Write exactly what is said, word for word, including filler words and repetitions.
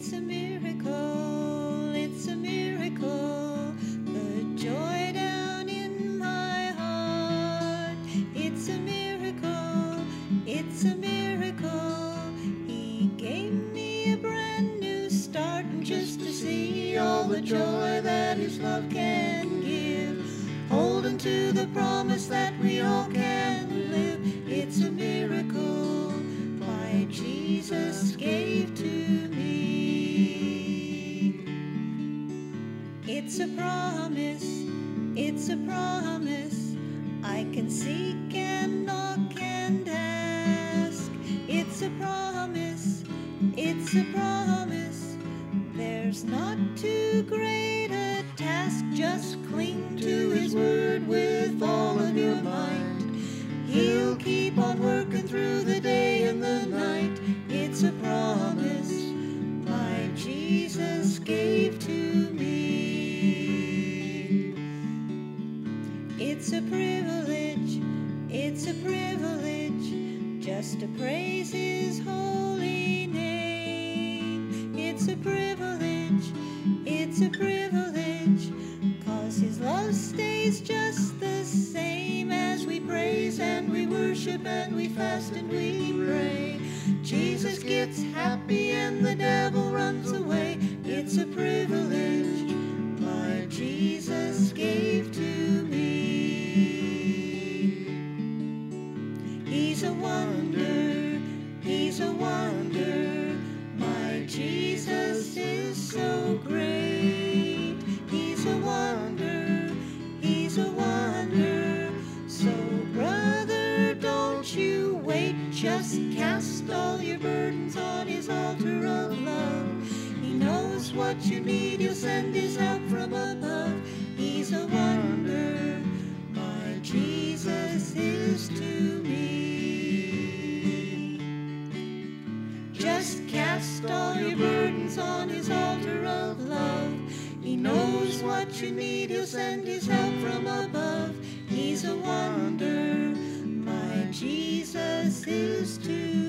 It's a miracle, it's a miracle, the joy down in my heart. It's a miracle, it's a miracle, He gave me a brand new start. And just to see all the joy that His love can give, holding to the promise that we all can live. It's a miracle my Jesus gave to me. It's a promise, it's a promise, I can seek and knock and ask. It's a promise, it's a promise, there's not too great a task. Just cling to His word with all of your might. He'll keep on working through the day and the night. It's a promise my Jesus gave to me. It's a privilege, it's a privilege, just to praise His holy name. It's a privilege, it's a privilege, 'cause His love stays just the same as we praise and we worship and we fast and we pray. Jesus gets happy and the devil runs away. It's a privilege my Jesus gave to me. He's a wonder, He's a wonder, my Jesus is so great. He's a wonder, He's a wonder, so brother, don't you wait. Just cast all your burdens on His altar of love. He knows what you need, He'll send His help from above. He's a wonder, my Jesus is to me. Just cast all your burdens on His altar of love. He knows what you need, He'll send His help from above. He's a wonder, my Jesus is to